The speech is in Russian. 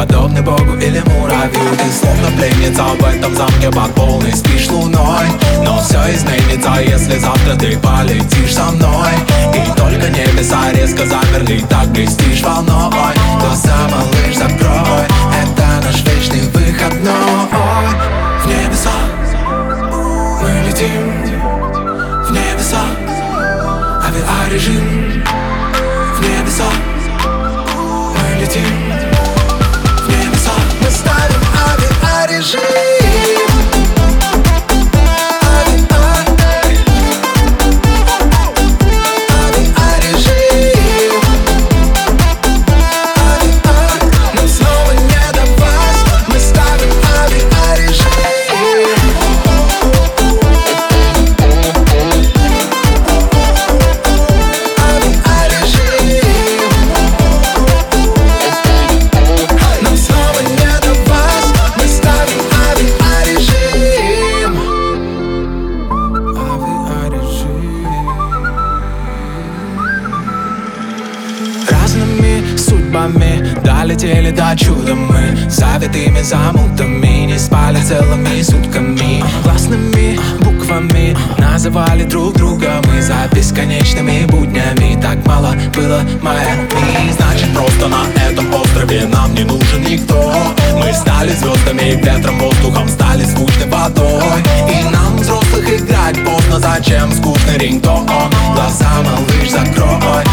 подобный Богу или муравью. Ты словно пленница в этом замке под полной спишь луной. Но все изменится, если завтра ты полетишь со мной. И только небеса резко замерли, так блестишь волной. Глаза, малыш, закрой, это наш вечный выходной. В небеса мы летим, в небеса авиарежим. В небеса мы летим, в небеса мы ставим авиарежим. Разными судьбами долетели до чуда мы, завитыми замутами, не спали целыми сутками. Классными буквами называли друг друга мы, за бесконечными буднями. Так мало было Майами. Значит, просто на этом острове нам не нужен никто. Мы стали звездами, ветром, воздухом, стали звучной водой. И нам, взрослых, играть поздно, зачем скучный рингтон? Глаза, малыш, закрой,